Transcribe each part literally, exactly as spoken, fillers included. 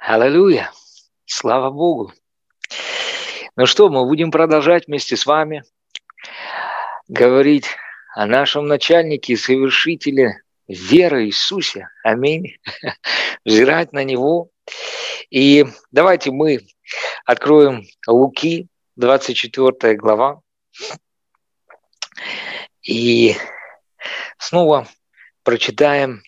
Аллилуйя! Слава Богу! Ну что, мы будем продолжать вместе с вами говорить о нашем начальнике и совершителе веры Иисусе. Аминь. Взирать на Него. И давайте мы откроем Луки, двадцать четвёртая глава. И снова прочитаем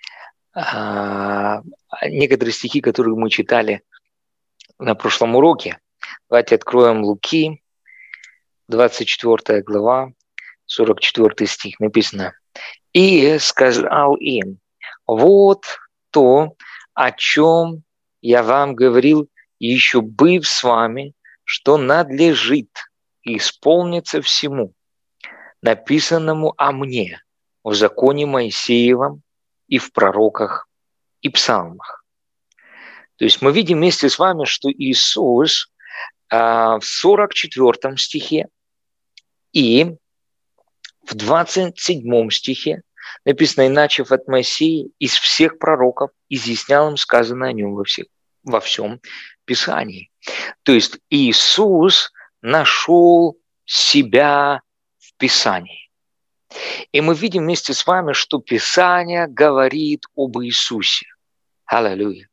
а, некоторые стихи, которые мы читали на прошлом уроке. Давайте откроем Луки, двадцать четвёртая глава, сорок четвёртый стих. Написано: «И сказал им: вот то, о чем я вам говорил, еще быв с вами, что надлежит исполниться всему, написанному о мне в законе Моисеевом и в пророках и псалмах». То есть мы видим вместе с вами, что Иисус а, в сорок четвёртом стихе и в двадцать седьмом стихе написано: «Иначе от Моисея из всех пророков изъяснял им сказанное о нем во, всех, во всем Писании». То есть Иисус нашел себя в Писании. И мы видим вместе с вами, что Писание говорит об Иисусе. Аллилуйя.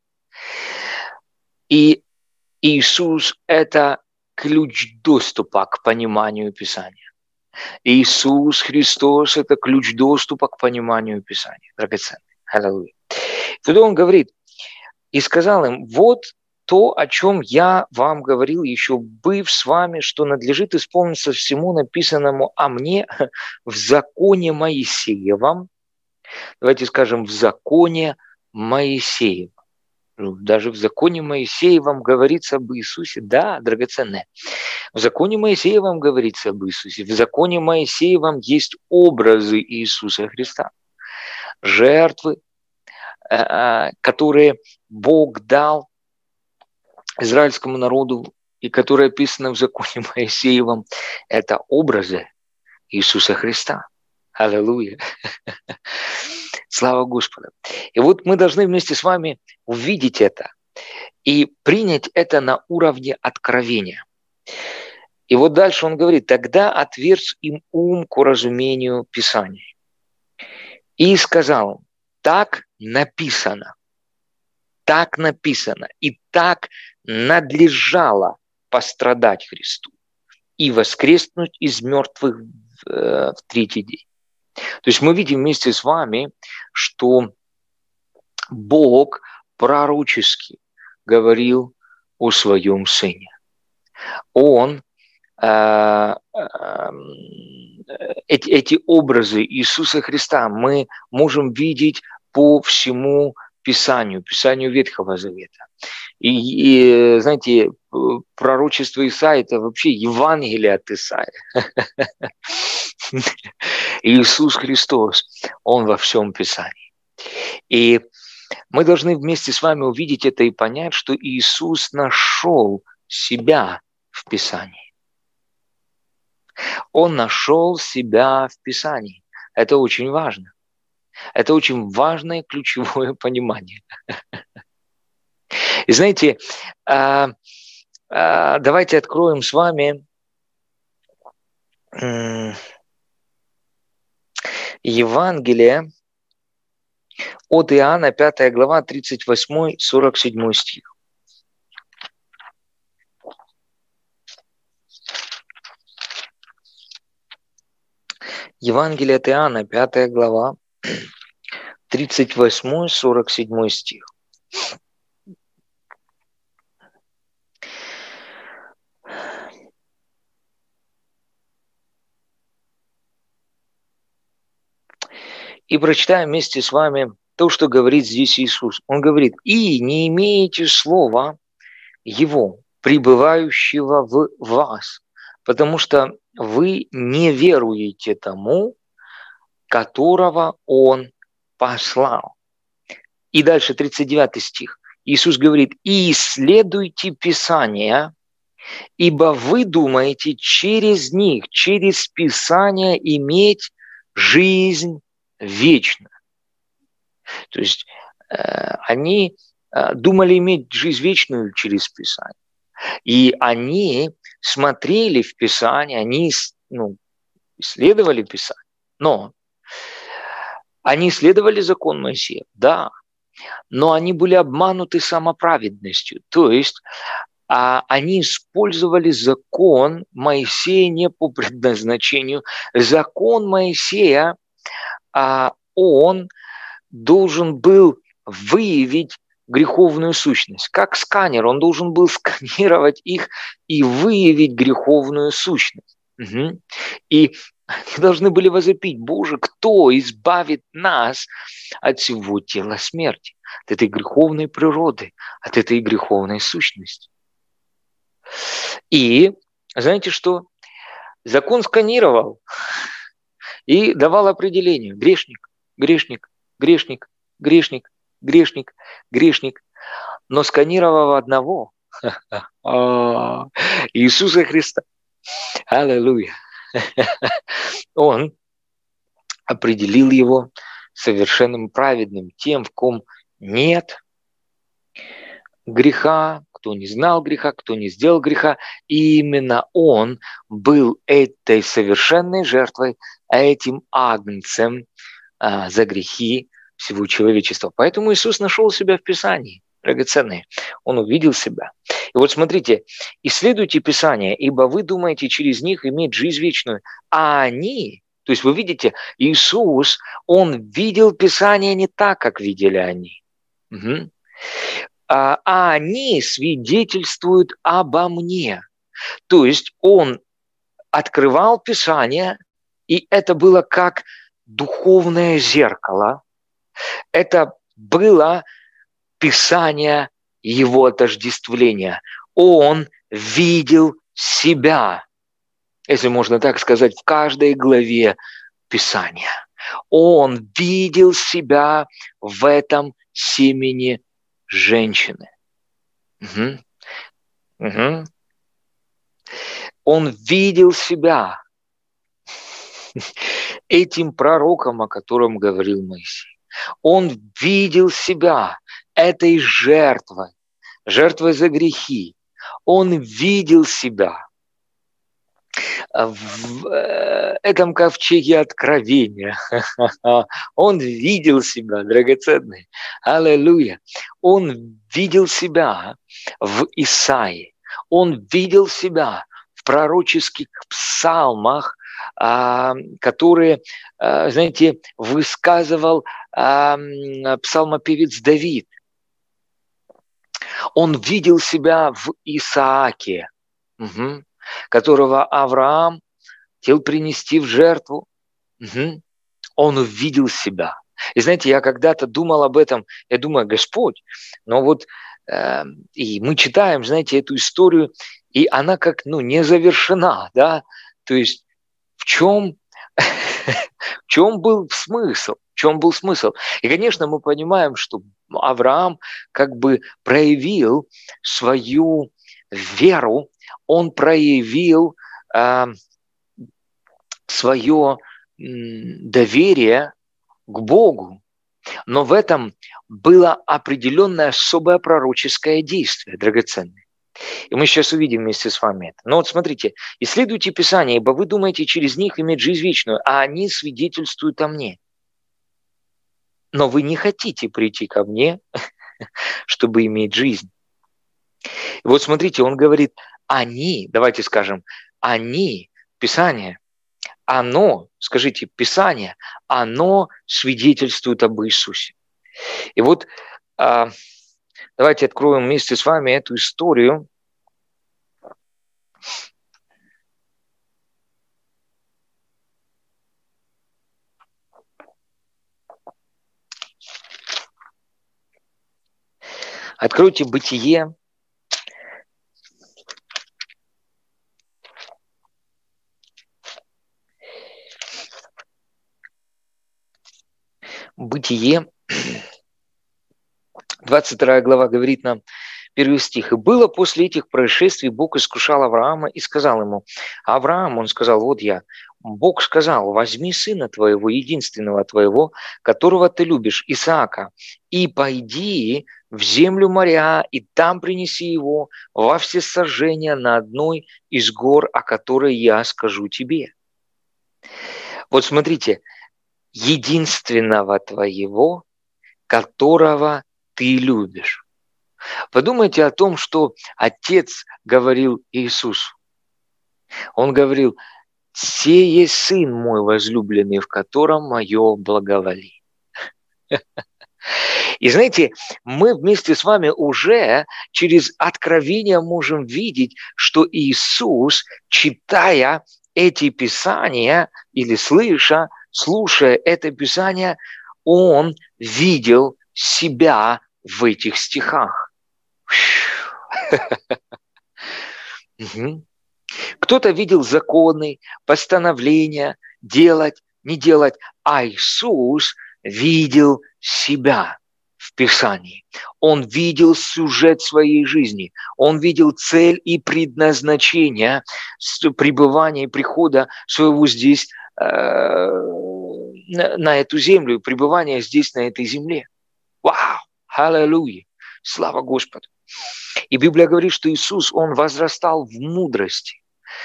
И Иисус – это ключ доступа к пониманию Писания. Иисус Христос – это ключ доступа к пониманию Писания. Драгоценный. Аллилуйя. Тогда Он говорит: «И сказал им: вот то, о чем я вам говорил, еще быв с вами, что надлежит исполниться всему написанному о мне в законе Моисеевом». Давайте скажем: в законе Моисеевом. Даже в законе Моисеевом говорится об Иисусе. Да, драгоценное. В законе Моисеевом говорится об Иисусе. В законе Моисеевом есть образы Иисуса Христа. Жертвы, которые Бог дал израильскому народу и которые описаны в законе Моисеевом, это образы Иисуса Христа. Аллилуйя. Слава Господу. И вот мы должны вместе с вами увидеть это и принять это на уровне откровения. И вот дальше он говорит: «Тогда отверз им ум к уразумению Писаний. И сказал: так написано, так написано, и так надлежало пострадать Христу и воскреснуть из мертвых в, э, в третий день». То есть мы видим вместе с вами, что Бог пророчески говорил о своем Сыне. Он, э, э, эти, эти образы Иисуса Христа мы можем видеть по всему Писанию, Писанию Ветхого Завета. И, и знаете, пророчество Исаии – это вообще Евангелие от Исаии. Иисус Христос, Он во всем Писании. И мы должны вместе с вами увидеть это и понять, что Иисус нашел себя в Писании. Он нашел себя в Писании. Это очень важно. Это очень важное ключевое понимание. И знаете, давайте откроем с вами Евангелие от Иоанна, пятая глава, тридцать восьмой сорок седьмой стих. Евангелие от Иоанна, пятая глава, тридцать восьмой сорок седьмой стих. И прочитаем вместе с вами то, что говорит здесь Иисус. Он говорит: «И не имеете слова Его, пребывающего в вас, потому что вы не веруете тому, которого Он послал». И дальше тридцать девятый стих. Иисус говорит: «И исследуйте Писания, ибо вы думаете через них, через Писания иметь жизнь вечную». То есть э, они думали иметь жизнь вечную через Писание. И они смотрели в Писание, они ну, исследовали Писание. Но они исследовали закон Моисея, да, но они были обмануты самоправедностью. То есть а, они использовали закон Моисея не по предназначению. Закон Моисея, а, он должен был выявить греховную сущность. Как сканер, он должен был сканировать их и выявить греховную сущность. Угу. И они должны были возопить: Боже, кто избавит нас от всего тела смерти, от этой греховной природы, от этой греховной сущности? И знаете что? Закон сканировал и давал определение: грешник, грешник, грешник, грешник, грешник, грешник. Но сканировав одного, Иисуса Христа, аллилуйя, он определил его совершенным праведным, тем, в ком нет греха, кто не знал греха, кто не сделал греха. И именно он был этой совершенной жертвой, этим агнцем а, за грехи всего человечества. Поэтому Иисус нашел себя в Писании, драгоценные. Он увидел себя. И вот смотрите, исследуйте Писание, ибо вы думаете через них иметь жизнь вечную, а они, то есть вы видите, Иисус, он видел Писание не так, как видели они. Угу. А, а они свидетельствуют обо мне. То есть он открывал Писание, и это было как духовное зеркало. Это было Писание его отождествления. Он видел себя, если можно так сказать, в каждой главе Писания. Он видел себя в этом семени женщины. Угу. Угу. Он видел себя этим пророком, о котором говорил Моисей. Он видел себя этой жертвой, жертвой за грехи. Он видел себя в этом ковчеге откровения. Он видел себя, драгоценный. Аллилуйя. Он видел себя в Исаии. Он видел себя в пророческих псалмах, которые, знаете, высказывал псалмопевец Давид. Он видел себя в Исааке, угу, которого Авраам хотел принести в жертву. Угу. Он увидел себя. И знаете, я когда-то думал об этом, я думаю, Господь, но вот э, и мы читаем, знаете, эту историю, и она как, ну, не завершена, да, то есть в чем, в чем был смысл, в чем был смысл. И, конечно, мы понимаем, что Авраам как бы проявил свою веру, он проявил э, свое м, доверие к Богу, но в этом было определенное особое пророческое действие, драгоценное. И мы сейчас увидим вместе с вами это. Но вот смотрите, исследуйте Писание, ибо вы думаете через них иметь жизнь вечную, а они свидетельствуют о мне. Но вы не хотите прийти ко мне, чтобы иметь жизнь. И вот смотрите, он говорит, они, давайте скажем, они, Писание, оно, скажите, Писание, оно свидетельствует об Иисусе. И вот а, давайте откроем вместе с вами эту историю. Откройте Бытие. Бытие, двадцать вторая глава говорит нам, первый стих. «И было после этих происшествий, Бог искушал Авраама и сказал ему, Авраам, он сказал, вот я, Бог сказал, возьми сына твоего, единственного твоего, которого ты любишь, Исаака, и пойди в землю моря, и там принеси его во всесожжение на одной из гор, о которой я скажу тебе. Вот смотрите, единственного твоего, которого ты любишь. Подумайте о том, что Отец говорил Иисусу. Он говорил: «Се есть Сын мой возлюбленный, в котором мое благоволение». И знаете, мы вместе с вами уже через откровение можем видеть, что Иисус, читая эти писания или слыша, слушая это писание, Он видел себя в этих стихах. Кто-то видел законы, постановления, делать, не делать, а Иисус видел себя в Писании. Он видел сюжет своей жизни, он видел цель и предназначение пребывания и прихода своего здесь э, на, на эту землю, пребывания здесь, на этой земле. Вау! Аллилуйя! Слава Господу! И Библия говорит, что Иисус, Он возрастал в мудрости.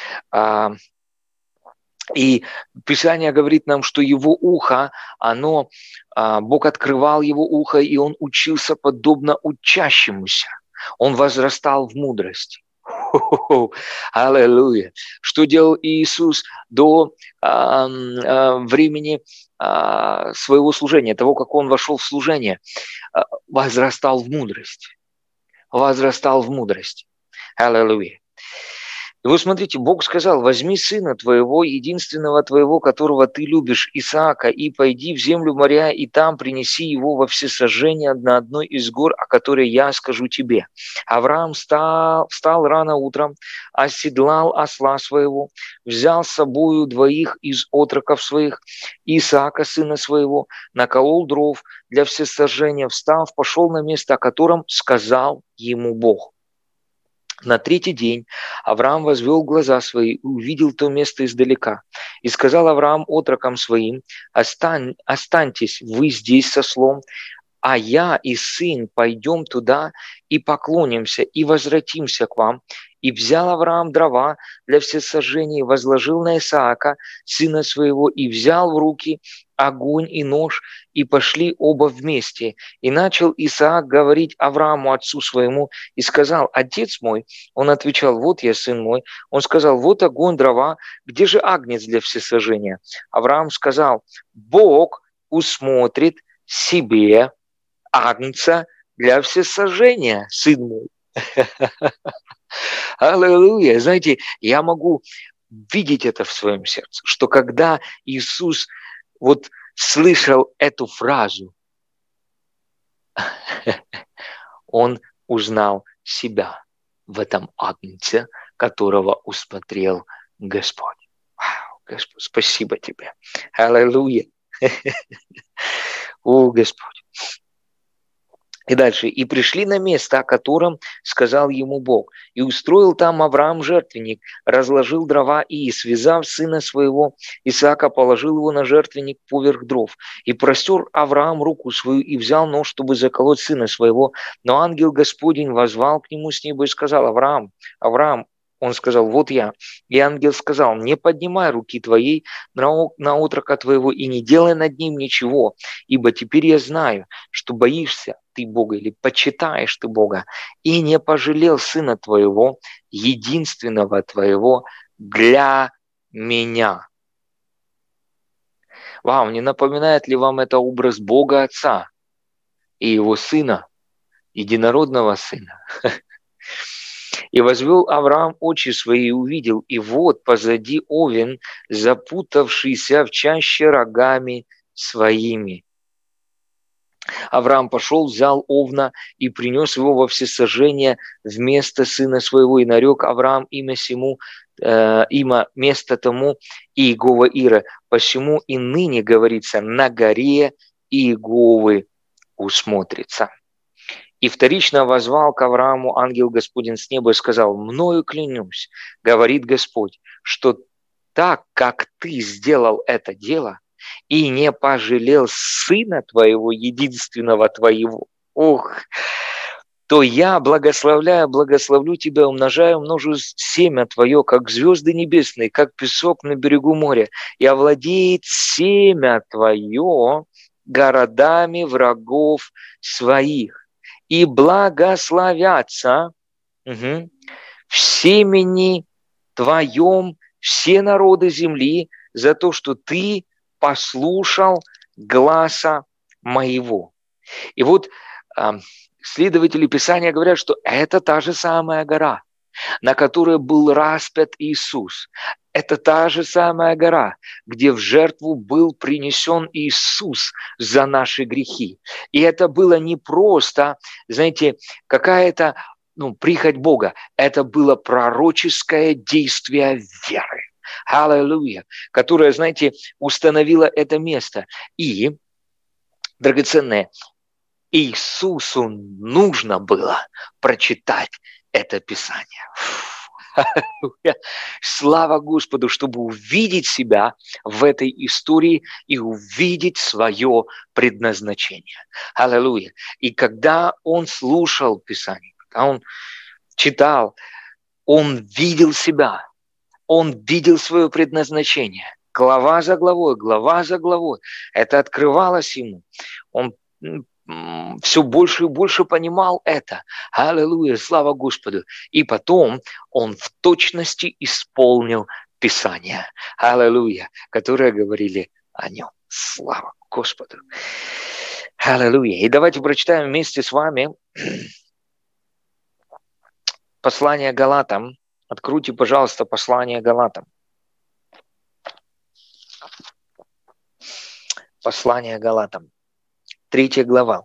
И Писание говорит нам, что Его ухо, оно, Бог открывал Его ухо, и Он учился подобно учащемуся. Он возрастал в мудрости. Аллилуйя! Что делал Иисус до а, а, времени а, своего служения, того, как Он вошел в служение? А, возрастал в мудрости. Возрастал в мудрости. Аллилуйя! И вот смотрите, Бог сказал: возьми сына твоего, единственного твоего, которого ты любишь, Исаака, и пойди в землю моря, и там принеси его во всесожжение на одной из гор, о которой я скажу тебе. Авраам встал, встал рано утром, оседлал осла своего, взял с собою двоих из отроков своих, Исаака, сына своего, наколол дров для всесожжения, встав, пошел на место, о котором сказал ему Бог. На третий день Авраам возвел глаза свои и увидел то место издалека. И сказал Авраам отрокам своим: Остань, останьтесь вы здесь со ослом, а я и сын пойдем туда и поклонимся, и возвратимся к вам. И взял Авраам дрова для всесожжения, возложил на Исаака, сына своего, и взял в руки огонь и нож, и пошли оба вместе. И начал Исаак говорить Аврааму, отцу своему, и сказал: отец мой. Он отвечал: вот я, сын мой. Он сказал: вот огонь, дрова, где же агнец для всесожжения? Авраам сказал: Бог усмотрит себе агнца для всесожжения, сын мой. Аллилуйя! Знаете, я могу видеть это в своем сердце, что когда Иисус вот слышал эту фразу, он узнал себя в этом агнце, которого усмотрел Господь. Вау, Господь, спасибо тебе. Аллилуйя. О, Господь. И дальше. «И пришли на место, о котором сказал ему Бог. И устроил там Авраам жертвенник, разложил дрова и, связав сына своего, Исаака, положил его на жертвенник поверх дров. И простер Авраам руку свою и взял нож, чтобы заколоть сына своего. Но ангел Господень воззвал к нему с неба и сказал: Авраам, Авраам». Он сказал: вот я. И ангел сказал: не поднимай руки твоей на отрока твоего и не делай над ним ничего, ибо теперь я знаю, что боишься ты Бога или почитаешь ты Бога, и не пожалел сына твоего, единственного твоего, для меня. Вау, не напоминает ли вам это образ Бога Отца и Его Сына, единородного Сына? И возвел Авраам очи свои и увидел, и вот позади овен, запутавшийся в чаще рогами своими. Авраам пошел, взял овна и принес его во всесожжение вместо сына своего, и нарек Авраам имя сему, э, имя место тому Иегова Ира. Посему и ныне говорится: на горе Иеговы усмотрится. И вторично воззвал к Аврааму ангел Господень с неба и сказал: мною клянусь, говорит Господь, что так, как ты сделал это дело и не пожалел сына твоего, единственного твоего. Ох, то я, благословляя, благословлю тебя, умножаю, умножу семя твое, как звезды небесные, как песок на берегу моря, и овладеет семя твое городами врагов своих, и благословятся угу, в семени твоем все народы земли за то, что ты послушал гласа моего. И вот э, исследователи Писания говорят, что это та же самая гора, на которой был распят Иисус. Это та же самая гора, где в жертву был принесен Иисус за наши грехи. И это было не просто, знаете, какая-то ну, прихоть Бога. Это было пророческое действие веры. Аллилуйя. Которое, знаете, установило это место. И, драгоценное, Иисусу нужно было прочитать это Писание. Слава Господу, чтобы увидеть себя в этой истории и увидеть свое предназначение. Аллилуйя. И когда он слушал Писание, когда он читал, он видел себя, он видел свое предназначение. Глава за главой, глава за главой. Это открывалось ему. Он все больше и больше понимал это. Аллилуйя, слава Господу. И потом он в точности исполнил Писание. Аллилуйя, которые говорили о нем. Слава Господу. Аллилуйя. И давайте прочитаем вместе с вами послание Галатам. Откройте, пожалуйста, послание Галатам. Послание Галатам. Третья глава.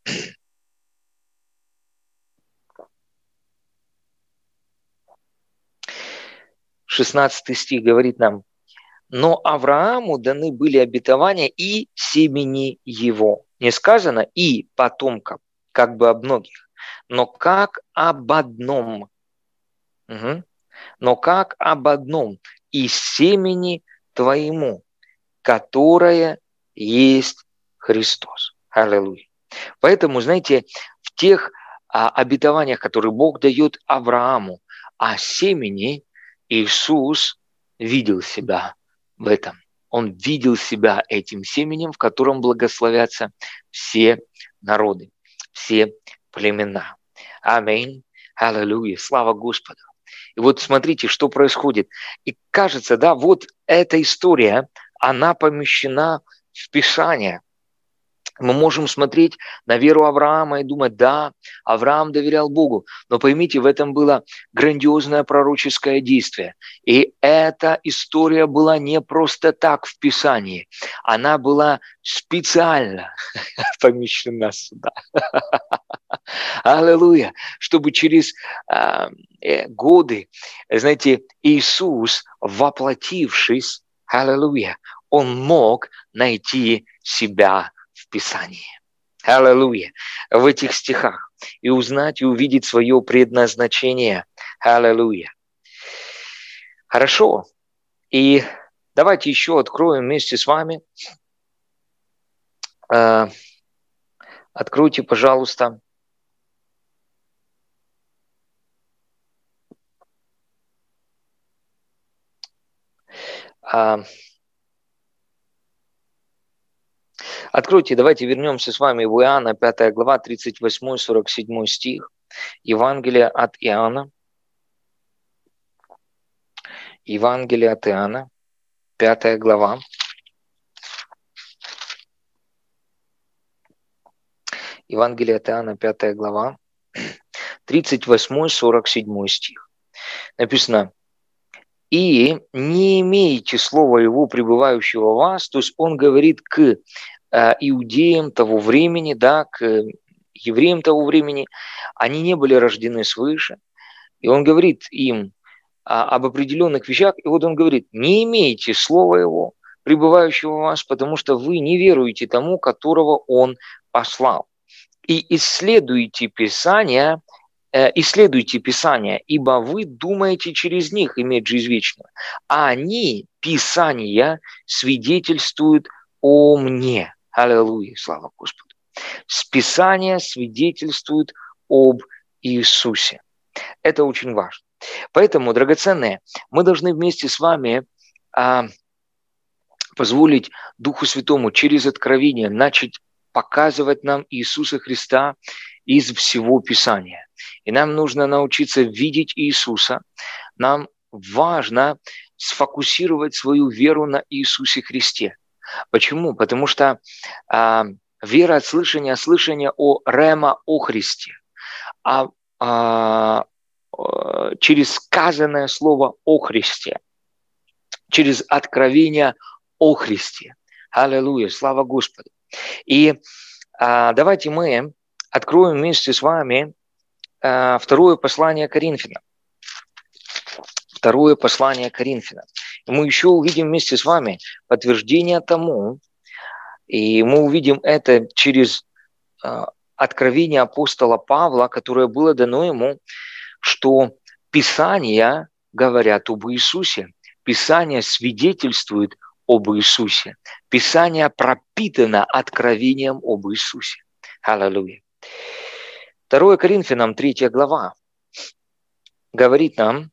шестнадцатый стих говорит нам: «Но Аврааму даны были обетования и семени его». Не сказано «и потомкам», как бы об многих, но как об одном. Угу. Но как об одном: «и семени твоему, которое есть Христос». Аллилуйя. Поэтому, знаете, в тех а, обетованиях, которые Бог дает Аврааму о семени, Иисус видел себя в этом. Он видел себя этим семенем, в котором благословятся все народы, все племена. Аминь. Аллилуйя. Слава Господу. И вот смотрите, что происходит. И кажется, да, вот эта история, она помещена в Писание. Мы можем смотреть на веру Авраама и думать, да, Авраам доверял Богу. Но поймите, в этом было грандиозное пророческое действие. И эта история была не просто так в Писании. Она была специально помещена сюда. Аллилуйя. Чтобы через э, годы, знаете, Иисус, воплотившись, аллилуйя, Он мог найти себя в Писании. Аллилуйя. В этих стихах. И узнать, и увидеть свое предназначение. Аллилуйя. Хорошо. И давайте еще откроем вместе с вами. Э, откройте, пожалуйста, э, Откройте, давайте вернемся с вами в Иоанна, пятая глава, тридцать восьмой сорок седьмой стих. Евангелие от Иоанна. Евангелие от Иоанна, пятая глава. Евангелие от Иоанна, пятая глава, тридцать восьмой сорок седьмой стих. Написано: «И не имеете слова его, пребывающего в вас», то есть он говорит к иудеям того времени, да, к евреям того времени, они не были рождены свыше. И он говорит им а, об определенных вещах, и вот он говорит: не имейте слова его, пребывающего в вас, потому что вы не веруете тому, которого он послал. И исследуйте Писание, э, исследуйте Писание, ибо вы думаете через них иметь жизнь вечную, а они, Писания, свидетельствуют о мне. Аллилуйя, слава Господу. Писание свидетельствует об Иисусе. Это очень важно. Поэтому, драгоценные, мы должны вместе с вами а, позволить Духу Святому через откровение начать показывать нам Иисуса Христа из всего Писания. И нам нужно научиться видеть Иисуса. Нам важно сфокусировать свою веру на Иисусе Христе. Почему? Потому что а, вера от слышания, слышание о рема, о Христе. А, а через сказанное слово о Христе, через откровение о Христе. Аллилуйя, слава Господу. И а, давайте мы откроем вместе с вами а, второе послание Коринфянам. Второе послание Коринфянам. И мы еще увидим вместе с вами подтверждение тому, и мы увидим это через а, откровение апостола Павла, которое было дано ему, что Писания говорят об Иисусе, Писание свидетельствует об Иисусе, Писание пропитано откровением об Иисусе. Аллилуйя. Второе Коринфянам, третья глава, говорит нам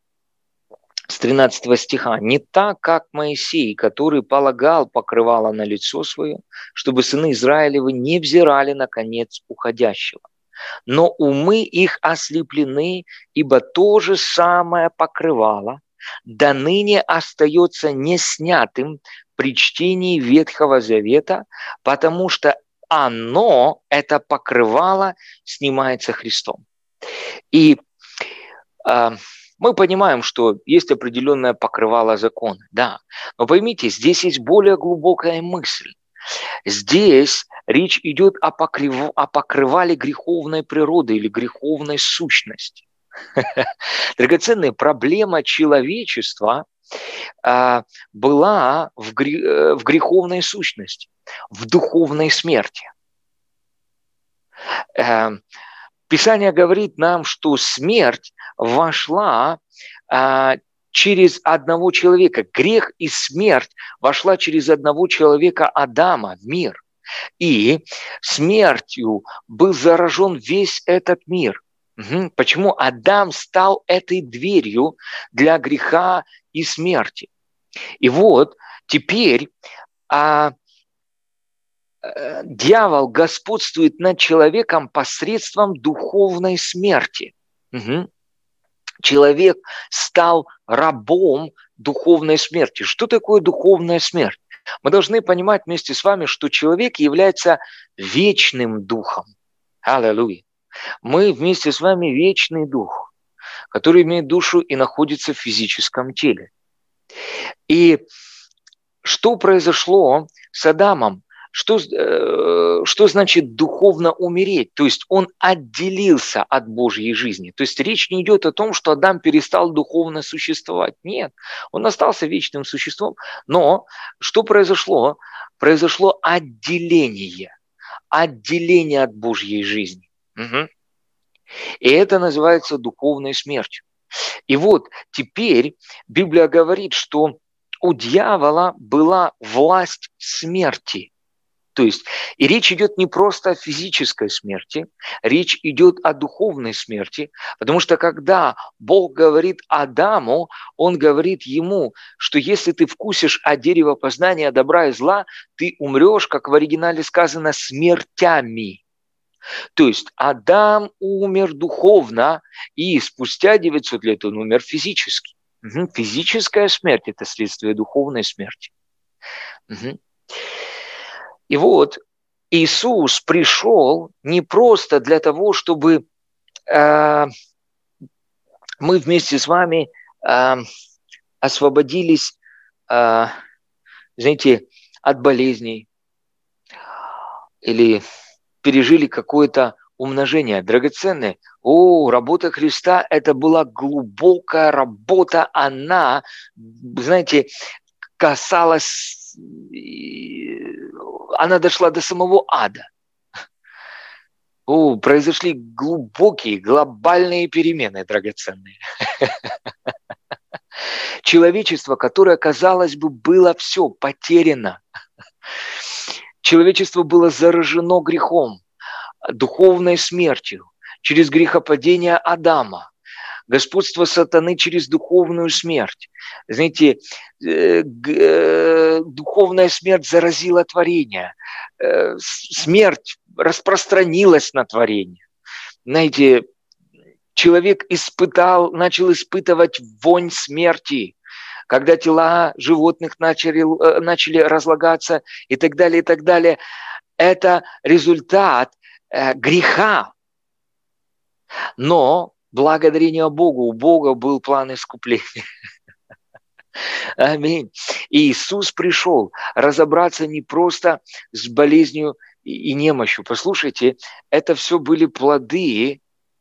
с тринадцатого стиха: «Не так, как Моисей, который полагал покрывало на лицо свое, чтобы сыны Израилевы не взирали на конец уходящего. Но умы их ослеплены, ибо то же самое покрывало до ныне остается неснятым при чтении Ветхого Завета, потому что оно, это покрывало, снимается Христом». И э, мы понимаем, что есть определенное покрывало закона, да. Но поймите, здесь есть более глубокая мысль. Здесь речь идет о, покрыв... о покрывале греховной природы или греховной сущности. Драгоценная проблема человечества а, была в, гре... в греховной сущности, в духовной смерти. А, Писание говорит нам, что смерть вошла а, через одного человека. Грех и смерть вошла через одного человека, Адама, в мир. И смертью был заражен весь этот мир. Угу. Почему Адам стал этой дверью для греха и смерти? И вот теперь а, а, дьявол господствует над человеком посредством духовной смерти. Угу. Человек стал рабом духовной смерти. Что такое духовная смерть? Мы должны понимать вместе с вами, что человек является вечным духом. Аллилуйя. Мы вместе с вами вечный дух, который имеет душу и находится в физическом теле. И что произошло с Адамом? Что, э, что значит духовно умереть? То есть он отделился от Божьей жизни. То есть речь не идет о том, что Адам перестал духовно существовать. Нет, он остался вечным существом. Но что произошло? Произошло отделение. Отделение от Божьей жизни. Угу. И это называется духовной смертью. И вот теперь Библия говорит, что у дьявола была власть смерти. То есть, и речь идет не просто о физической смерти, речь идет о духовной смерти, потому что когда Бог говорит Адаму, Он говорит ему, что если ты вкусишь от дерева познания добра и зла, ты умрешь, как в оригинале сказано, смертями. То есть Адам умер духовно, и спустя девятьсот лет он умер физически. Угу. Физическая смерть – это следствие духовной смерти. Угу. И вот Иисус пришел не просто для того, чтобы э, мы вместе с вами э, освободились, э, знаете, от болезней или пережили какое-то умножение драгоценное. О, работа Христа – это была глубокая работа, она, знаете, касалась, она дошла до самого ада. О, произошли глубокие, глобальные перемены, драгоценные. Человечество, которое, казалось бы, было все потеряно. Человечество было заражено грехом, духовной смертью. через грехопадение Адама, господство сатаны через духовную смерть. Знаете, духовная смерть заразила творение, смерть распространилась на творение. Знаете, человек испытал, начал испытывать вонь смерти, когда тела животных начали, начали разлагаться и так далее, и так далее. Это результат греха. Но благодарение Богу, у Бога был план искупления. Аминь. И Иисус пришел разобраться не просто с болезнью и немощью. Послушайте, это все были плоды.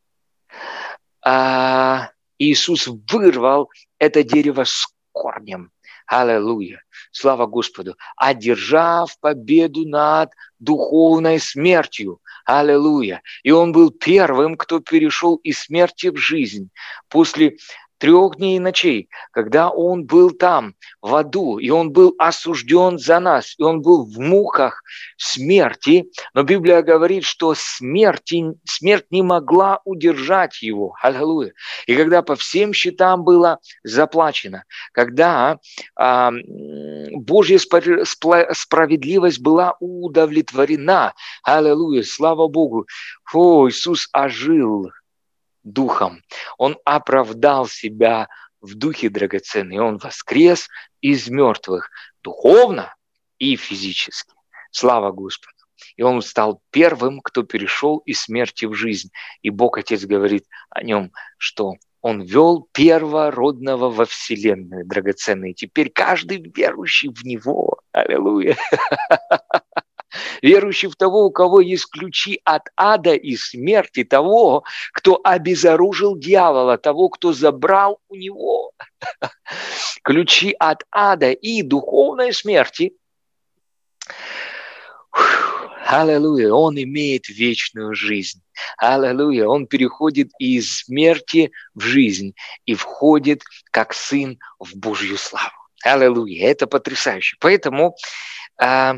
А Иисус вырвал это дерево с корнем. Аллилуйя. Слава Господу. Одержав победу над духовной смертью. Аллилуйя. И Он был первым, кто перешел из смерти в жизнь. После трех дней и ночей, когда Он был там, в аду, и Он был осужден за нас, и Он был в муках смерти, но Библия говорит, что смерти, смерть не могла удержать Его. Аллилуйя. И когда по всем счетам было заплачено, когда а, Божья справедливость была удовлетворена, аллилуйя, слава Богу, о, Иисус ожил духом. Он оправдал себя в духе драгоценный. Он воскрес из мертвых духовно и физически. Слава Господу. И Он стал первым, кто перешел из смерти в жизнь. И Бог Отец говорит о Нем, что Он вел первородного во вселенную драгоценный. Теперь каждый верующий в Него, аллилуйя, верующий в того, у кого есть ключи от ада и смерти, того, кто обезоружил дьявола, того, кто забрал у него ключи от ада и духовной смерти. Аллилуйя, он имеет вечную жизнь. Аллилуйя, он переходит из смерти в жизнь и входит как сын в Божью славу. Аллилуйя, это потрясающе. Поэтому а,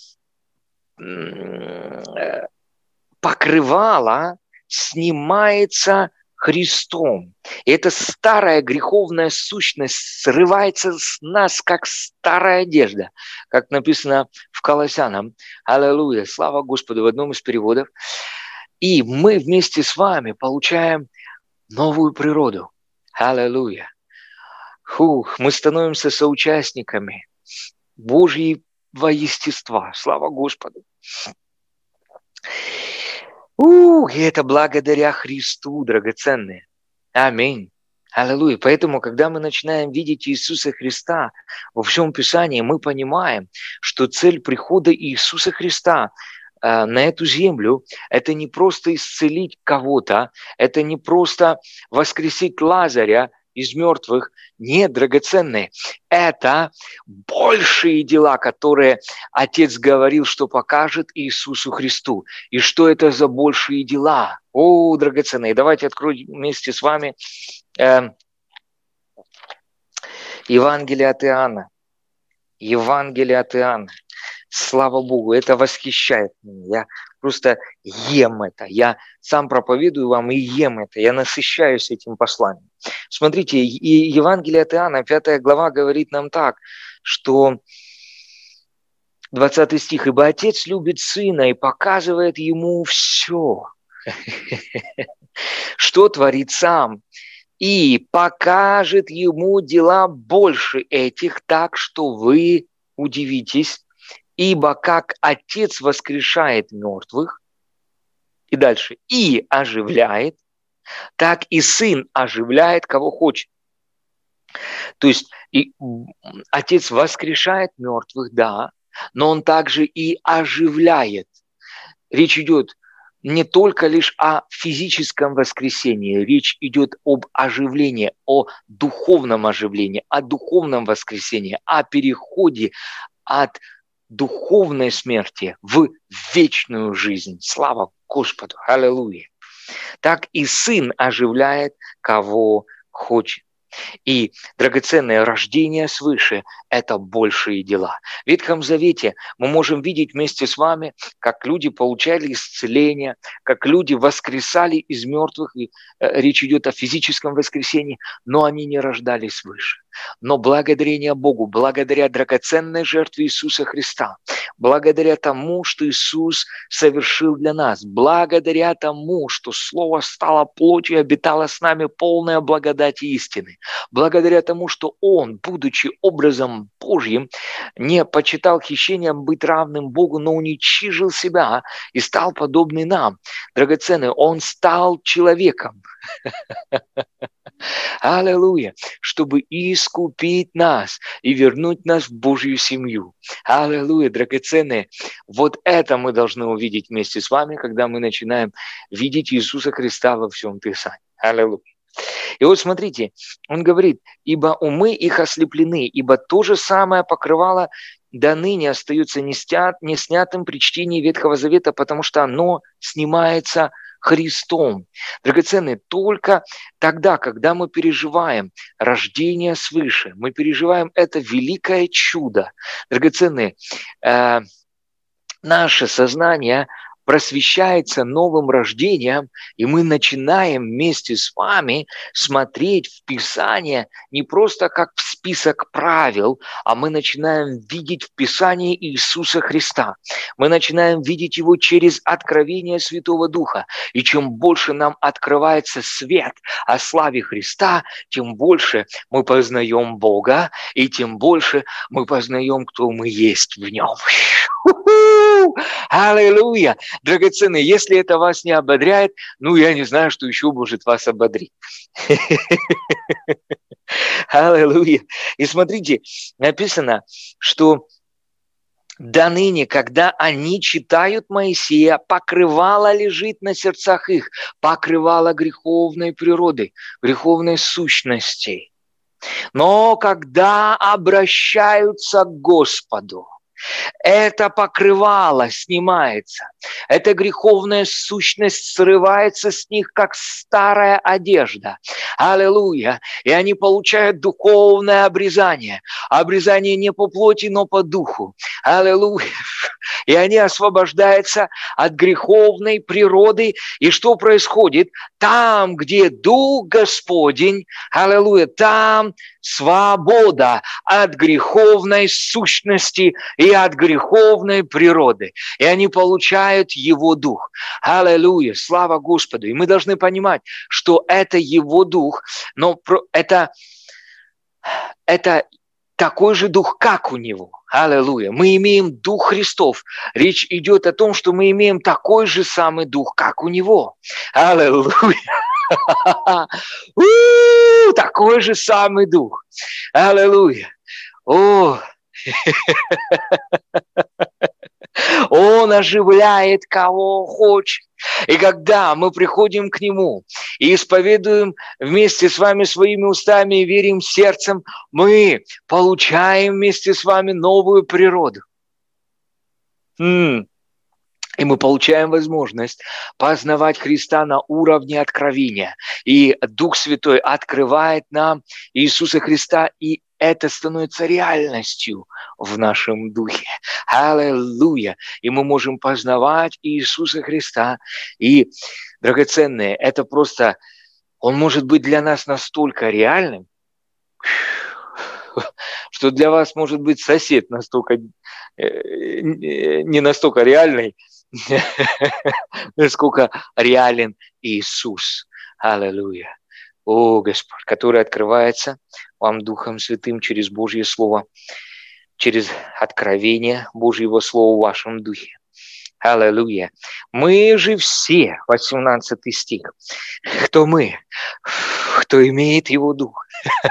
покрывало снимается Христом. И эта старая греховная сущность срывается с нас, как старая одежда, как написано в Колоссянам. Аллилуйя, слава Господу, в одном из переводов. И мы вместе с вами получаем новую природу. Аллилуйя. Фух, мы становимся соучастниками Божьего естества. Слава Господу. Ух, и это благодаря Христу, драгоценные. Аминь. Аллилуйя. Поэтому, когда мы начинаем видеть Иисуса Христа во всем Писании, мы понимаем, что цель прихода Иисуса Христа э, на эту землю – это не просто исцелить кого-то, это не просто воскресить Лазаря из мертвых. Нет, драгоценные, это большие дела, которые Отец говорил, что покажет Иисусу Христу. И что это за большие дела? О, драгоценные, давайте откроем вместе с вами э, Евангелие от Иоанна. Евангелие от Иоанна. Слава Богу, это восхищает меня. Я просто ем это. Я сам проповедую вам и ем это. Я насыщаюсь этим посланием. Смотрите, и Евангелие от Иоанна, пятая глава, говорит нам так, что двадцатый стих. «Ибо Отец любит Сына и показывает Ему все, что творит Сам, и покажет Ему дела больше этих, так что вы удивитесь. Ибо как Отец воскрешает мертвых, и дальше, и оживляет, так и Сын оживляет, кого хочет». То есть и Отец воскрешает мертвых, да, но Он также и оживляет. Речь идет не только лишь о физическом воскресении, речь идет об оживлении, о духовном оживлении, о духовном воскресении, о переходе от духовной смерти в вечную жизнь. Слава Господу! Аллилуйя! Так и Сын оживляет, кого хочет. И драгоценное рождение свыше – это большие дела. В Ветхом Завете мы можем видеть вместе с вами, как люди получали исцеление, как люди воскресали из мертвых. И, э, речь идет о физическом воскресении, но они не рождались свыше. Но благодарение Богу, благодаря драгоценной жертве Иисуса Христа, благодаря тому, что Иисус совершил для нас, благодаря тому, что Слово стало плотью и обитало с нами, полная благодати и истины, благодаря тому, что Он, будучи образом Божьим, не почитал хищением быть равным Богу, но уничижил себя и стал подобный нам. Драгоценный, Он стал человеком. Аллилуйя, чтобы искупить нас и вернуть нас в Божью семью. Аллилуйя, драгоценные. Вот это мы должны увидеть вместе с вами, когда мы начинаем видеть Иисуса Христа во всем Писании. Аллилуйя. И вот смотрите, он говорит, ибо умы их ослеплены, ибо то же самое покрывало до ныне остается не, снят, не снятым при чтении Ветхого Завета, потому что оно снимается Христом. Драгоценные, только тогда, когда мы переживаем рождение свыше, мы переживаем это великое чудо. Драгоценные, э, наше сознание просвещается новым рождением, и мы начинаем вместе с вами смотреть в Писание не просто как в список правил, а мы начинаем видеть в Писании Иисуса Христа. Мы начинаем видеть Его через откровение Святого Духа. И чем больше нам открывается свет о славе Христа, тем больше мы познаем Бога, и тем больше мы познаем, кто мы есть в Нем. Аллилуйя! Драгоценные, если это вас не ободряет, ну, я не знаю, что еще может вас ободрить. Аллилуйя! И смотрите, написано, что до ныне, когда они читают Моисея, покрывало лежит на сердцах их, покрывало греховной природы, греховной сущности. Но когда обращаются к Господу, это покрывало снимается, эта греховная сущность срывается с них, как старая одежда. Аллилуйя! И они получают духовное обрезание. Обрезание не по плоти, но по духу. Аллилуйя! И они освобождаются от греховной природы. И что происходит? Там, где Дух Господень, аллилуйя, там свобода от греховной сущности и от греховной природы. И они получают Его Дух. Аллилуйя, слава Господу. И мы должны понимать, что это Его Дух, но это, это такой же Дух, как у Него. Аллилуйя. Мы имеем Дух Христов. Речь идет о том, что мы имеем такой же самый Дух, как у Него. Аллилуйя. Такой же самый Дух. Аллилуйя. О, Он оживляет кого хочет. И когда мы приходим к Нему и исповедуем вместе с вами своими устами и верим сердцем, мы получаем вместе с вами новую природу. М-м. И мы получаем возможность познавать Христа на уровне откровения. И Дух Святой открывает нам Иисуса Христа, и это становится реальностью в нашем духе. Аллилуйя! И мы можем познавать Иисуса Христа. И, драгоценные, это просто, Он может быть для нас настолько реальным, что для вас может быть сосед настолько, не настолько реальный, насколько реален Иисус. Аллилуйя. О, Господь, который открывается вам Духом Святым через Божье Слово, через откровение Божьего Слова в вашем духе. Аллилуйя. Мы же все, восемнадцатый стих, кто мы, кто имеет Его Дух.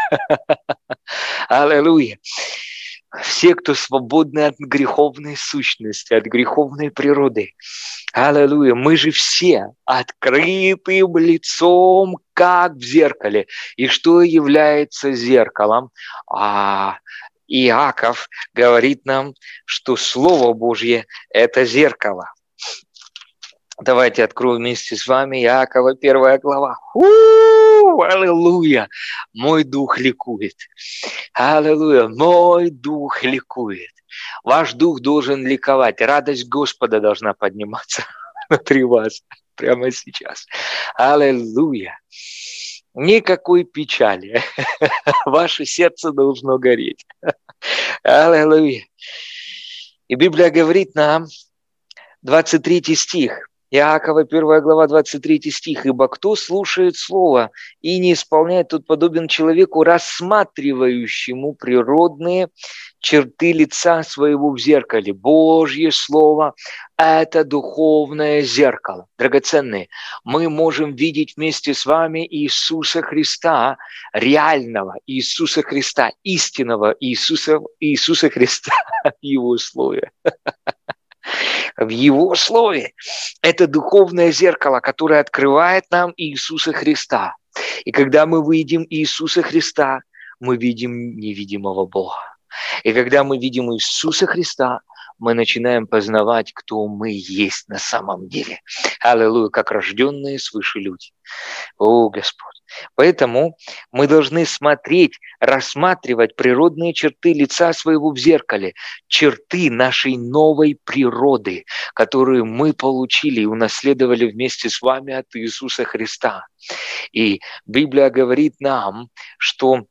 Аллилуйя. Все, кто свободны от греховной сущности, от греховной природы. Аллилуйя. Мы же все открытым лицом, как в зеркале. И что является зеркалом? А Иаков говорит нам, что Слово Божье – это зеркало. Давайте откроем вместе с вами Иакова, первая глава. У-у-у! Фу, аллилуйя! Мой дух ликует. Аллилуйя! Мой дух ликует. Ваш дух должен ликовать. Радость Господа должна подниматься внутри вас прямо сейчас. Аллилуйя! Никакой печали. Ваше сердце должно гореть. Аллилуйя! И Библия говорит нам, двадцать третий стих, Иакова, первая глава, двадцать третий стих. «Ибо кто слушает слово и не исполняет, тот подобен человеку, рассматривающему природные черты лица своего в зеркале». Божье слово – это духовное зеркало. Драгоценные, мы можем видеть вместе с вами Иисуса Христа, реального Иисуса Христа, истинного Иисуса, Иисуса Христа в Его Слове. В Его Слове. Это духовное зеркало, которое открывает нам Иисуса Христа. И когда мы видим Иисуса Христа, мы видим невидимого Бога. И когда мы видим Иисуса Христа, мы начинаем познавать, кто мы есть на самом деле. Аллилуйя, как рожденные свыше люди. О, Господь. Поэтому мы должны смотреть, рассматривать природные черты лица своего в зеркале, черты нашей новой природы, которую мы получили и унаследовали вместе с вами от Иисуса Христа. И Библия говорит нам, что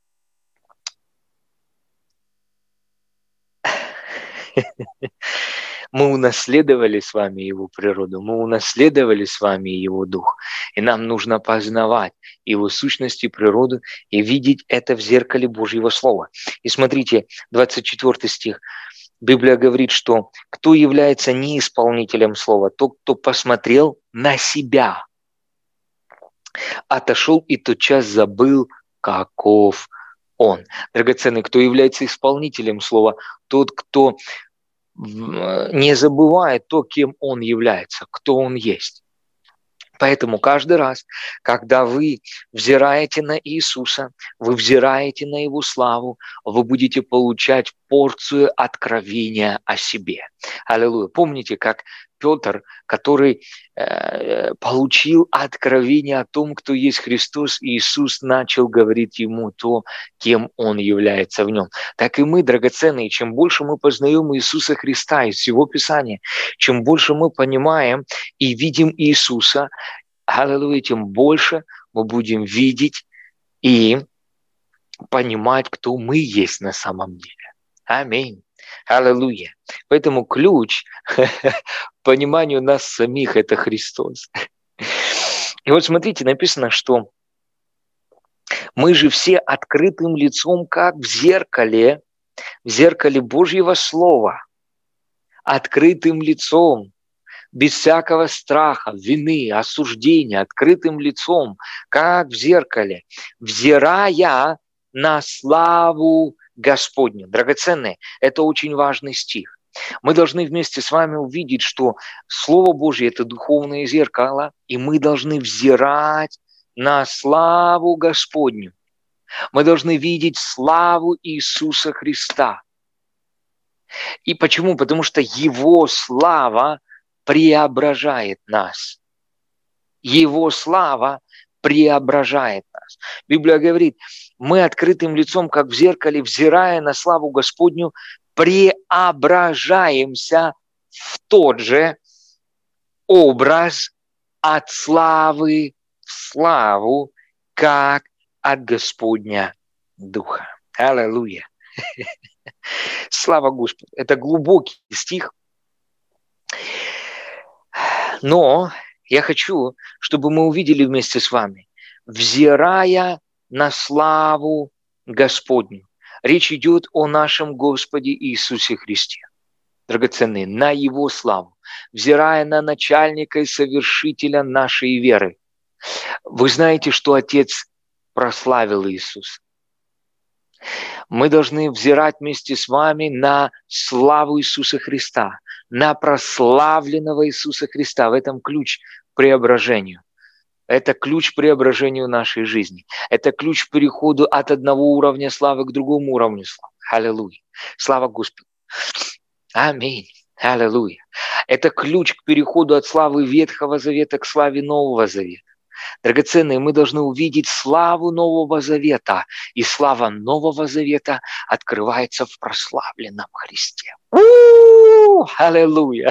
мы унаследовали с вами Его природу, мы унаследовали с вами Его Дух. И нам нужно познавать Его сущность и природу и видеть это в зеркале Божьего Слова. И смотрите, двадцать четвёртый стих. Библия говорит, что кто является неисполнителем Слова, тот, кто посмотрел на себя, отошел и тотчас забыл, каков он. Драгоценный, кто является исполнителем Слова, тот, кто не забывает то, кем он является, кто он есть. Поэтому каждый раз, когда вы взираете на Иисуса, вы взираете на Его славу, вы будете получать порцию откровения о себе. Аллилуйя. Помните, как Петр, который э, получил откровение о том, кто есть Христос, и Иисус начал говорить ему то, кем он является в нем. Так и мы, драгоценные, чем больше мы познаем Иисуса Христа из всего Писания, чем больше мы понимаем и видим Иисуса, аллилуйя, тем больше мы будем видеть и понимать, кто мы есть на самом деле. Аминь. Аллилуйя. Поэтому ключ к пониманию нас самих – это Христос. И вот смотрите, написано, что мы же все открытым лицом, как в зеркале, в зеркале Божьего Слова, открытым лицом, без всякого страха, вины, осуждения, открытым лицом, как в зеркале, взирая на славу Господню. Драгоценные, это очень важный стих. Мы должны вместе с вами увидеть, что Слово Божье – это духовное зеркало, и мы должны взирать на славу Господню. Мы должны видеть славу Иисуса Христа. И почему? Потому что Его слава преображает нас. Его слава преображает нас. Библия говорит, мы открытым лицом, как в зеркале, взирая на славу Господню, преображаемся в тот же образ от славы в славу, как от Господня Духа. Аллилуйя. Слава Господу. Это глубокий стих. Но я хочу, чтобы мы увидели вместе с вами, взирая на славу Господню. Речь идет о нашем Господе Иисусе Христе. Драгоценные, на Его славу. Взирая на начальника и совершителя нашей веры. Вы знаете, что Отец прославил Иисуса. Мы должны взирать вместе с вами на славу Иисуса Христа, на прославленного Иисуса Христа. В этом ключ к преображению. Это ключ к преображению нашей жизни. Это ключ к переходу от одного уровня славы к другому уровню славы. Аллилуйя. Слава Господу. Аминь. Аллилуйя. Это ключ к переходу от славы Ветхого Завета к славе Нового Завета. Драгоценные, мы должны увидеть славу Нового Завета. И слава Нового Завета открывается в прославленном Христе. У-у-у! Аллилуйя!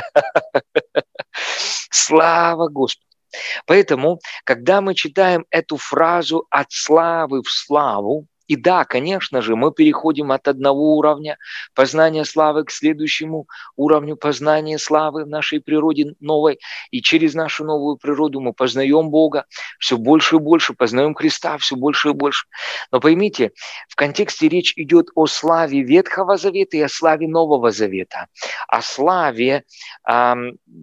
Слава Господу! Поэтому, когда мы читаем эту фразу «от славы в славу», и да, конечно же, мы переходим от одного уровня познания славы к следующему уровню познания славы в нашей природе новой, и через нашу новую природу мы познаем Бога все больше и больше, познаем Христа все больше и больше. Но поймите, в контексте речь идет о славе Ветхого Завета и о славе Нового Завета, о славе э,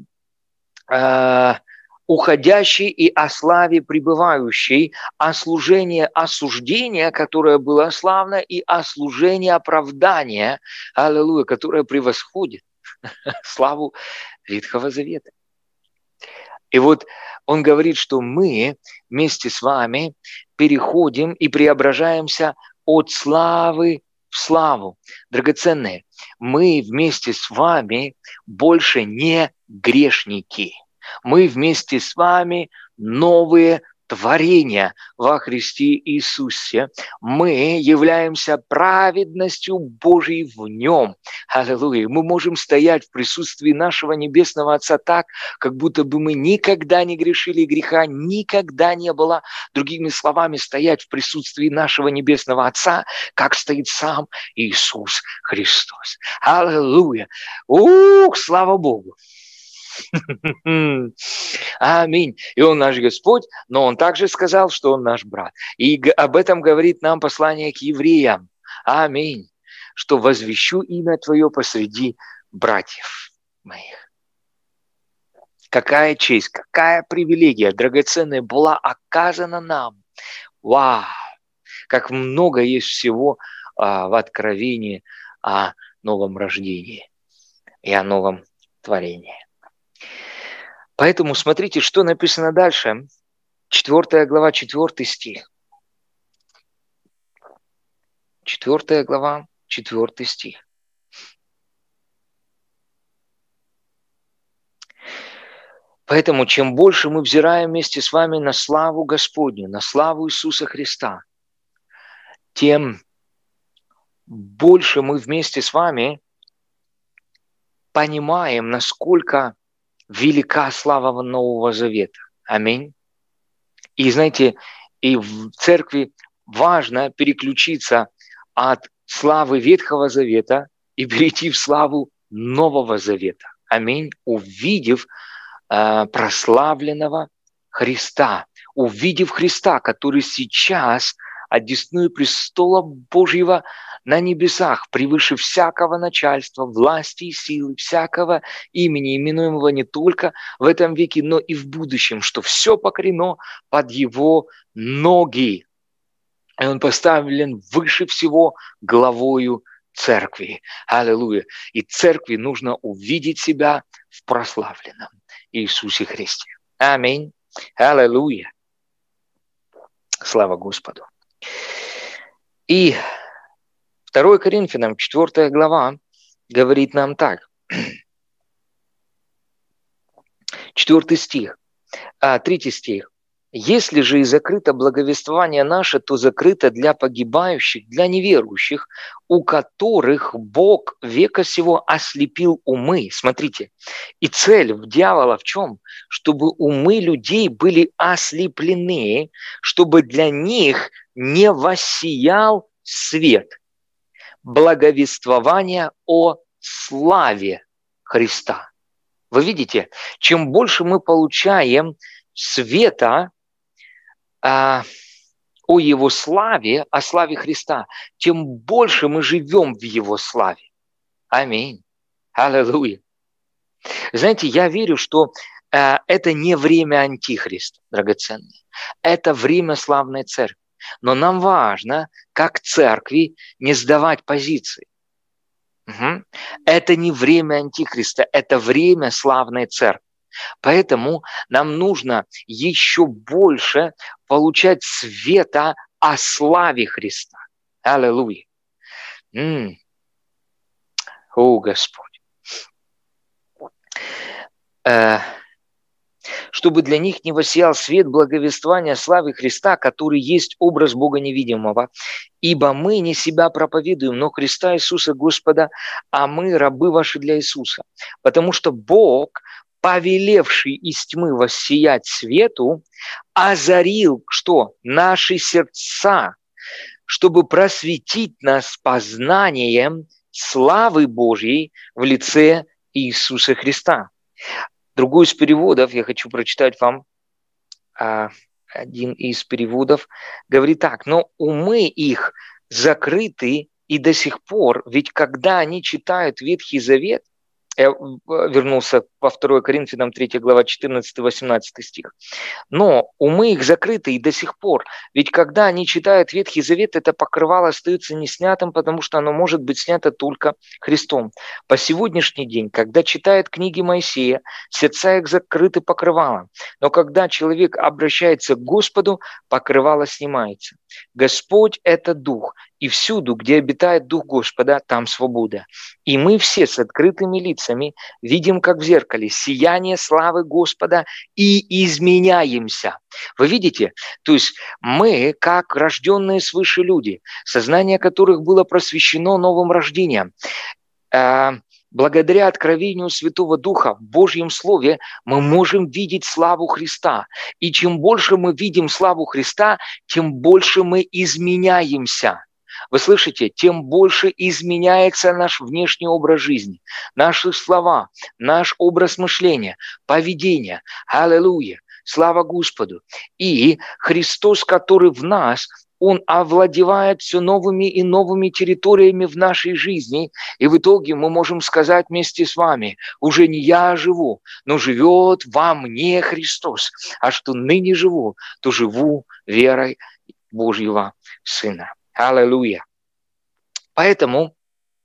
э, уходящей и о славе пребывающей, о служении осуждения, которое было славно, и о служении оправдания, аллилуйя, которое превосходит славу Ветхого Завета. И вот он говорит, что мы вместе с вами переходим и преображаемся от славы в славу. Драгоценные, мы вместе с вами больше не грешники. Мы вместе с вами новые творения во Христе Иисусе. Мы являемся праведностью Божией в Нем. Аллилуйя. Мы можем стоять в присутствии нашего Небесного Отца так, как будто бы мы никогда не грешили, греха никогда не было. Другими словами, стоять в присутствии нашего Небесного Отца, как стоит сам Иисус Христос. Аллилуйя. Ух, слава Богу. Аминь. И Он наш Господь, но Он также сказал, что Он наш брат. И об этом говорит нам послание к евреям. Аминь. Что возвещу имя Твое посреди братьев моих. Какая честь, какая привилегия драгоценная была оказана нам. Вау! Как много есть всего а, в откровении о новом рождении и о новом творении. Поэтому смотрите, что написано дальше. Четвертая глава, четвертый стих. Четвертая глава, четвертый стих. Поэтому, чем больше мы взираем вместе с вами на славу Господню, на славу Иисуса Христа, тем больше мы вместе с вами понимаем, насколько велика слава Нового Завета. Аминь. И знаете, и в церкви важно переключиться от славы Ветхого Завета и перейти в славу Нового Завета. Аминь. Увидев э, прославленного Христа, увидев Христа, который сейчас одесную престола Божьего на небесах, превыше всякого начальства, власти и силы, всякого имени, именуемого не только в этом веке, но и в будущем, что все покорено под Его ноги. И Он поставлен выше всего главою церкви. Аллилуйя. И церкви нужно увидеть себя в прославленном Иисусе Христе. Аминь. Аллилуйя. Слава Господу. И второе Коринфянам, четвёртая глава, говорит нам так. Четвертый стих, а, третий стих. «Если же и закрыто благовествование наше, то закрыто для погибающих, для неверующих, у которых Бог века сего ослепил умы». Смотрите, и цель дьявола в чем? Чтобы умы людей были ослеплены, чтобы для них не воссиял свет благовествования о славе Христа. Вы видите, чем больше мы получаем света а, о Его славе, о славе Христа, тем больше мы живем в Его славе. Аминь. Аллилуйя. Знаете, я верю, что а, это не время Антихриста, драгоценные. Это время славной церкви. Но нам важно, как церкви, не сдавать позиции. Угу. Это не время Антихриста, это время славной церкви. Поэтому нам нужно еще больше получать света о славе Христа. Аллилуйя. М-м. О, Господь. Э, чтобы для них не воссиял свет благовествования славы Христа, который есть образ Бога невидимого. Ибо мы не себя проповедуем, но Христа Иисуса Господа, а мы рабы ваши для Иисуса. Потому что Бог, повелевший из тьмы воссиять свету, озарил, что? Наши сердца, чтобы просветить нас познанием славы Божьей в лице Иисуса Христа. Другой из переводов, я хочу прочитать вам, один из переводов говорит так: но умы их закрыты и до сих пор, ведь когда они читают Ветхий Завет, я вернулся во второе Коринфянам третья глава четырнадцатый-восемнадцатый стих. Но умы их закрыты и до сих пор. Ведь когда они читают Ветхий Завет, это покрывало остается не снятым, потому что оно может быть снято только Христом. По сегодняшний день, когда читают книги Моисея, сердца их закрыты покрывалом. Но когда человек обращается к Господу, покрывало снимается. Господь – это Дух. И всюду, где обитает Дух Господа, там свобода. И мы все с открытыми лицами видим, как в зеркале, сияние славы Господа и изменяемся. Вы видите? То есть мы, как рожденные свыше люди, сознание которых было просвещено новым рождением, благодаря откровению Святого Духа в Божьем Слове мы можем видеть славу Христа. И чем больше мы видим славу Христа, тем больше мы изменяемся. Вы слышите, тем больше изменяется наш внешний образ жизни, наши слова, наш образ мышления, поведение. Аллилуйя! Слава Господу! И Христос, который в нас, Он овладевает все новыми и новыми территориями в нашей жизни. И в итоге мы можем сказать вместе с вами: уже не я живу, но живет во мне Христос. А что ныне живу, то живу верой Божьего Сына. Аллилуйя. Поэтому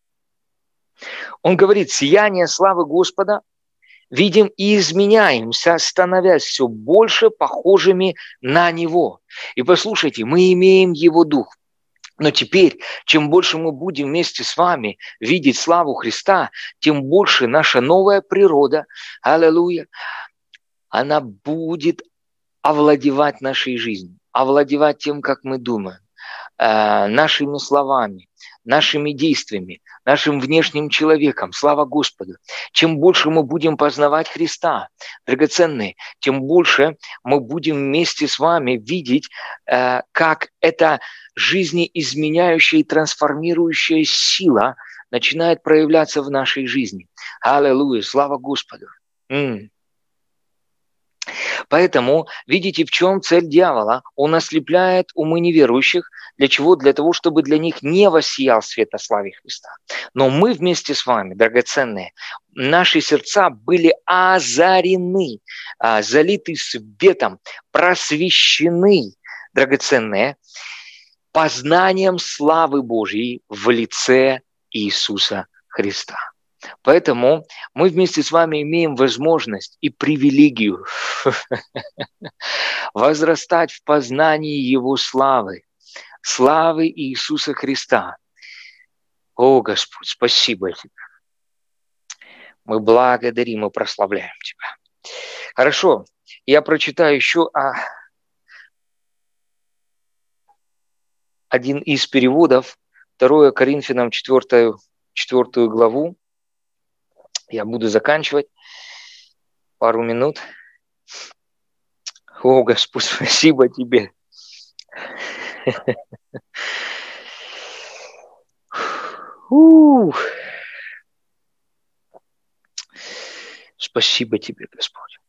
он говорит: сияние славы Господа видим и изменяемся, становясь все больше похожими на Него. И послушайте, мы имеем Его Дух. Но теперь, чем больше мы будем вместе с вами видеть славу Христа, тем больше наша новая природа, аллилуйя, она будет овладевать нашей жизнью, овладевать тем, как мы думаем, нашими словами, нашими действиями, нашим внешним человеком. Слава Господу! Чем больше мы будем познавать Христа, драгоценные, тем больше мы будем вместе с вами видеть, как эта жизнеизменяющая и трансформирующая сила начинает проявляться в нашей жизни. Аллилуйя! Слава Господу! М-м. Поэтому, видите, в чем цель дьявола? Он ослепляет умы неверующих. Для чего? Для того, чтобы для них не воссиял свет о славе Христа. Но мы вместе с вами, драгоценные, наши сердца были озарены, залиты светом, просвещены, драгоценные, познанием славы Божьей в лице Иисуса Христа. Поэтому мы вместе с вами имеем возможность и привилегию возрастать в познании Его славы, славы Иисуса Христа. О, Господь, спасибо Тебе. Мы благодарим и прославляем Тебя. Хорошо, я прочитаю еще один из переводов, второе Коринфянам четвёртую, четвёртую главу. Я буду заканчивать. Пару минут. О, Господь, спасибо Тебе. Ух. Спасибо Тебе, Господь.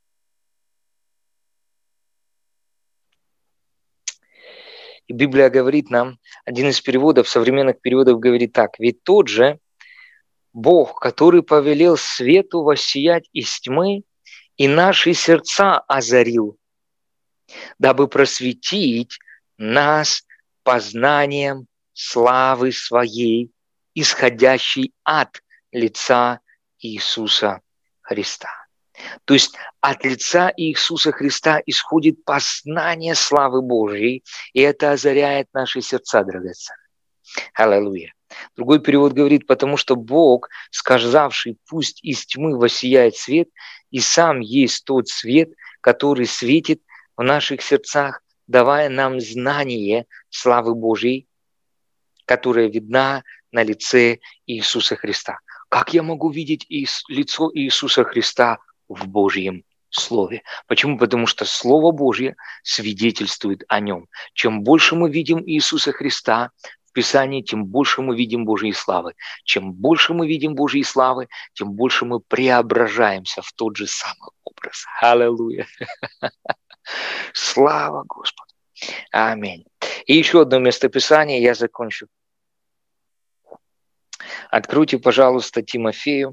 И Библия говорит нам, один из переводов, современных переводов говорит так: ведь тот же Бог, который повелел свету воссиять из тьмы, и наши сердца озарил, дабы просветить нас познанием славы Своей, исходящей от лица Иисуса Христа. То есть от лица Иисуса Христа исходит познание славы Божьей, и это озаряет наши сердца, драгоценные. Аллилуйя. Другой перевод говорит: потому что Бог, сказавший: пусть из тьмы воссияет свет, и сам есть тот свет, который светит в наших сердцах, давая нам знание славы Божьей, которая видна на лице Иисуса Христа. Как я могу видеть Ис- лицо Иисуса Христа в Божьем Слове? Почему? Потому что Слово Божье свидетельствует о Нем. Чем больше мы видим Иисуса Христа в Писании, тем больше мы видим Божьей славы. Чем больше мы видим Божьей славы, тем больше мы преображаемся в тот же самый образ. Аллилуйя! Слава Господу! Аминь. И еще одно местописание, я закончу. Откройте, пожалуйста, Тимофею.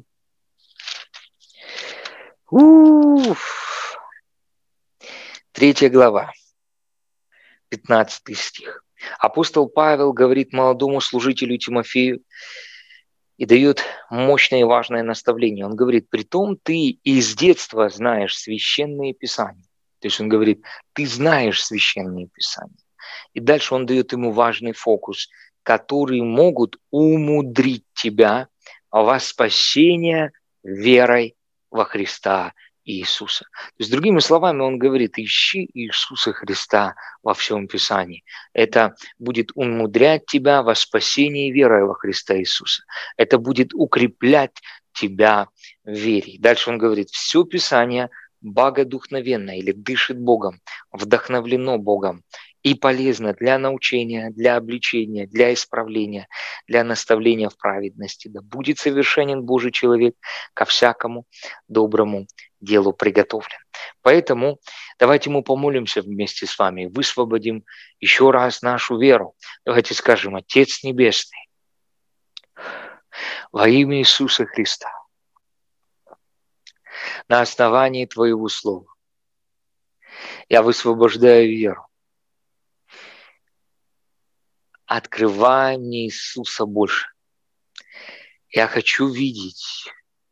Уф. Третья глава, пятнадцатый стих. Апостол Павел говорит молодому служителю Тимофею и дает мощное и важное наставление. Он говорит: притом ты из детства знаешь священные писания. То есть он говорит, ты знаешь священные писания. И дальше он дает ему важный фокус, которые могут умудрить тебя во спасение верой во Христа Иисуса. То есть, другими словами, он говорит, ищи Иисуса Христа во всем Писании. Это будет умудрять тебя во спасении верой во Христа Иисуса. Это будет укреплять тебя в вере. Дальше он говорит, все Писание богодухновенно или дышит Богом, вдохновлено Богом и полезно для научения, для обличения, для исправления, для наставления в праведности. Да будет совершенен Божий человек ко всякому доброму делу приготовлен. Поэтому давайте мы помолимся вместе с вами, высвободим еще раз нашу веру. Давайте скажем: Отец Небесный, во имя Иисуса Христа, на основании Твоего Слова я высвобождаю веру. Открывай мне Иисуса больше. Я хочу видеть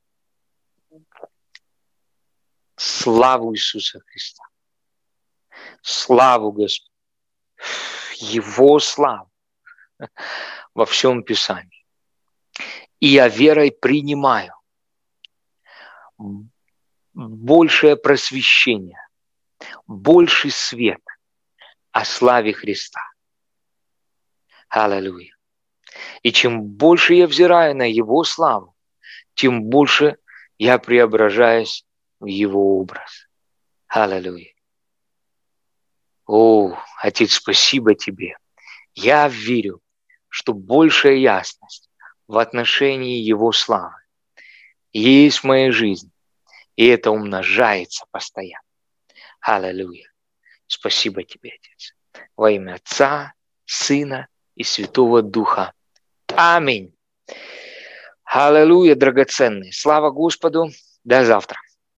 славу Иисуса Христа. Славу Господа. Его славу во всем Писании. И я верой принимаю большее просвещение, больший свет о славе Христа. Аллилуйя. И чем больше я взираю на Его славу, тем больше я преображаюсь в Его образ. Аллилуйя. О, Отец, спасибо Тебе. Я верю, что большая ясность в отношении Его славы есть в моей жизни, и это умножается постоянно. Аллилуйя. Спасибо Тебе, Отец. Во имя Отца, Сына и Святого Духа. Аминь. Аллилуйя, драгоценные. Слава Господу. До завтра.